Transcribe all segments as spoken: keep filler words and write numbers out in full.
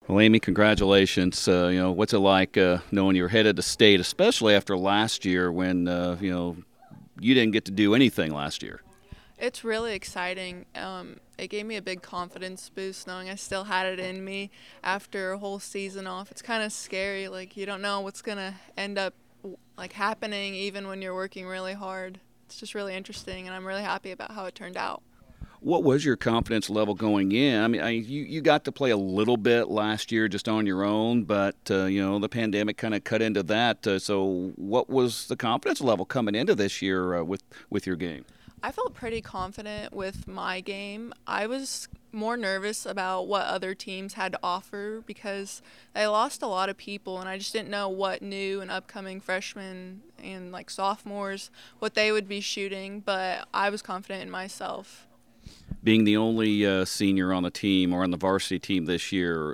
Well, Amy, congratulations. Uh, you know, what's it like uh, knowing you're headed to state, especially after last year when uh, you know you didn't get to do anything last year? It's really exciting. Um, it gave me a big confidence boost knowing I still had it in me after a whole season off. It's kind of scary. Like, you don't know what's going to end up like happening even when you're working really hard. It's just really interesting, and I'm really happy about how it turned out. What was your confidence level going in? I mean, I, you you got to play a little bit last year just on your own, but uh, you know the pandemic kind of cut into that. Uh, so, what was the confidence level coming into this year uh, with with your game? I felt pretty confident with my game. I was more nervous about what other teams had to offer because they lost a lot of people, and I just didn't know what new and upcoming freshmen and like sophomores what they would be shooting, but I was confident in myself. Being the only uh, senior on the team or on the varsity team this year,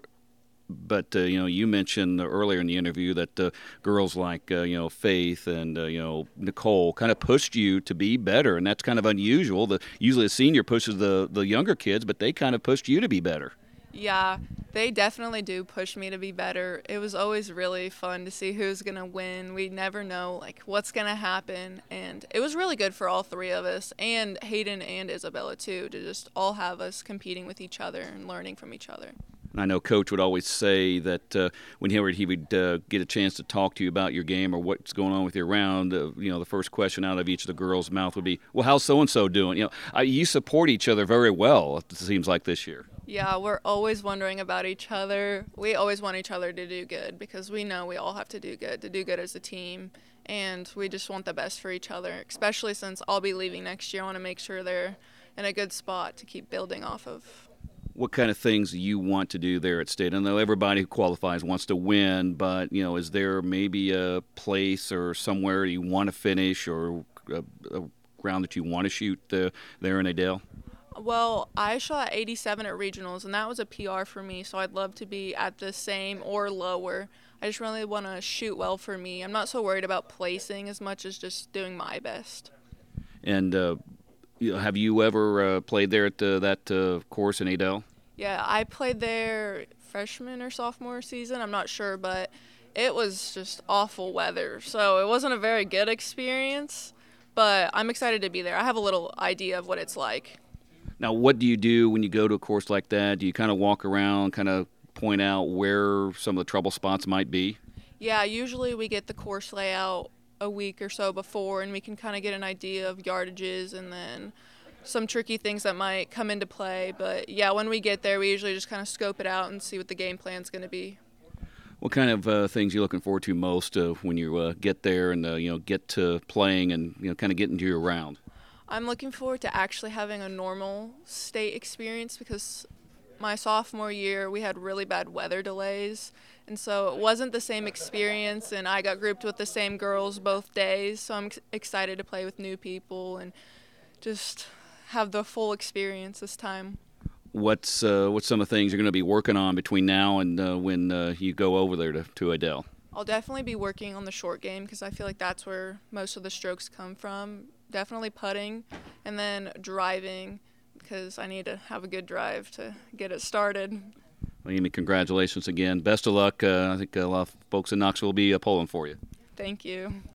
but uh, you know, you mentioned earlier in the interview that uh, girls like uh, you know Faith and uh, you know Nicole kind of pushed you to be better, and that's kind of unusual. The usually a senior pushes the the younger kids, but they kind of pushed you to be better. Yeah, they definitely do push me to be better. It was always really fun to see who's going to win. We never know like what's going to happen, and it was really good for all three of us and Hayden and Isabella too to just all have us competing with each other and learning from each other. I know Coach would always say that uh, when he would, he would uh, get a chance to talk to you about your game or what's going on with your round, uh, you know, the first question out of each of the girls' mouth would be, "Well, how's so and so doing?" You know, uh, you support each other very well. It seems like this year. Yeah, we're always wondering about each other. We always want each other to do good because we know we all have to do good, to do good as a team. And we just want the best for each other, especially since I'll be leaving next year. I want to make sure they're in a good spot to keep building off of. What kind of things do you want to do there at State? I know everybody who qualifies wants to win, but you know, is there maybe a place or somewhere you want to finish or a, a ground that you want to shoot uh, there in Adele? Well, I shot eighty-seven at regionals, and that was a P R for me, so I'd love to be at the same or lower. I just really want to shoot well for me. I'm not so worried about placing as much as just doing my best. And uh, you know, have you ever uh, played there at uh, that uh, course in Adele? Yeah, I played there freshman or sophomore season, I'm not sure, but it was just awful weather, so it wasn't a very good experience, but I'm excited to be there. I have a little idea of what it's like. Now, what do you do when you go to a course like that? Do you kind of walk around, kind of point out where some of the trouble spots might be? Yeah, usually we get the course layout a week or so before, and we can kind of get an idea of yardages and then some tricky things that might come into play. But yeah, when we get there, we usually just kind of scope it out and see what the game plan's going to be. What kind of uh, things are you looking forward to most uh, when you uh, get there and uh, you know get to playing and you know kind of get into your round? I'm looking forward to actually having a normal state experience because my sophomore year we had really bad weather delays, and so it wasn't the same experience, and I got grouped with the same girls both days, so I'm ex- excited to play with new people and just have the full experience this time. What's uh, what's some of the things you're going to be working on between now and uh, when uh, you go over there to, to Adele? I'll definitely be working on the short game because I feel like that's where most of the strokes come from. Definitely putting, and then driving because I need to have a good drive to get it started. Well, Amy, congratulations again. Best of luck. Uh, I think a lot of folks in Knoxville will be uh, pulling for you. Thank you.